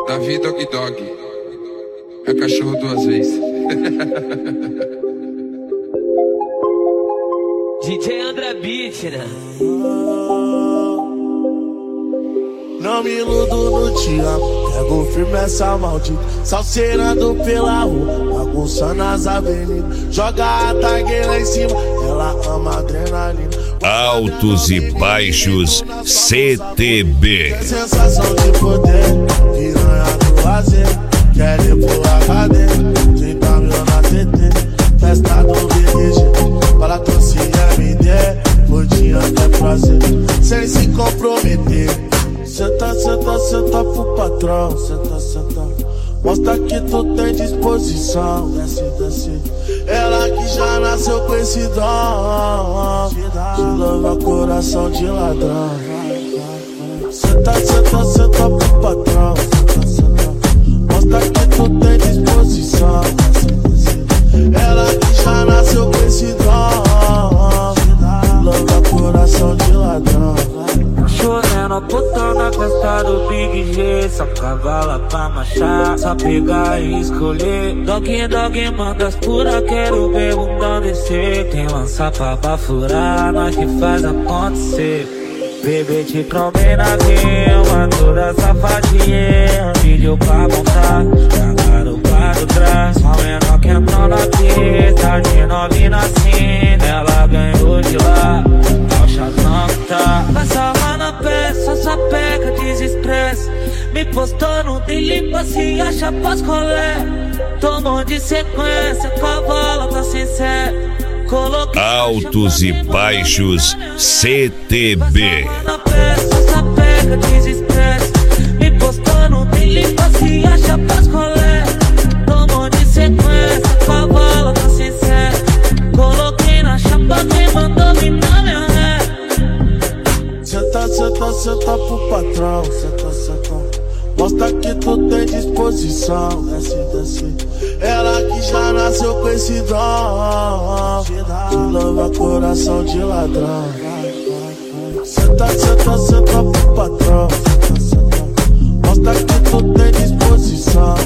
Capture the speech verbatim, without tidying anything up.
Davi Dog Dog. É cachorro duas vezes. D J André Beat, né? Não me iludo no te amo, pego firme essa maldita, salseirando pela rua, bagunçando as avenidas, joga a tag lá em cima, ela ama adrenalina. Altos e Baixos C T B. Sensação de poder, piranha do lazer, quer ir pro H D, trinta mil na T T, festa do B G, para tosse M D, gordinha quer prazer, sem se comprometer. Senta, senta, senta pro patrão, senta, senta, mostra que tu tem disposição, desce, desce. Ela que já nasceu com esse dom, te louva coração de ladrão. Senta, senta, senta pro patrão, senta, senta, mostra que tu tem disposição, desce, desce. Ela que já nasceu com esse dom, te louva coração de ladrão. Chorando, putão na festa do Big G, só cavala pra marchar, só pegar e escolher. Dog, dog, manda as pura, quero ver bundão descer. Quem lança pra bafurar, nós que faz acontecer. Bebê te cromei na rima, toda safadinha, vídeo pra montar, jogaram para o trás. Só menor que entrou na pista, de novinha na cena, ela ganhou de lá, ao chatão que tá. Passa lá na peça, só pega, desestressa. Me postou no dele pra se achar pras colé. Tomou de sequência, cavalo tá sincero. Altos e Baixos C T B. Na peça, só pega, desestressa. Me postou no dele pra se achar pras colé. Tomou de sequência, cavalo tá sincero. Coloquei na chapa, quem mandou vir na minha ré. Senta, senta, senta pro patrão, senta, senta, mostra que tu tem disposição, desce, desce. Ela que já nasceu com esse dom, te louva coração de ladrão. Senta, senta, senta pro patrão, senta, senta, mostra que tu tem disposição.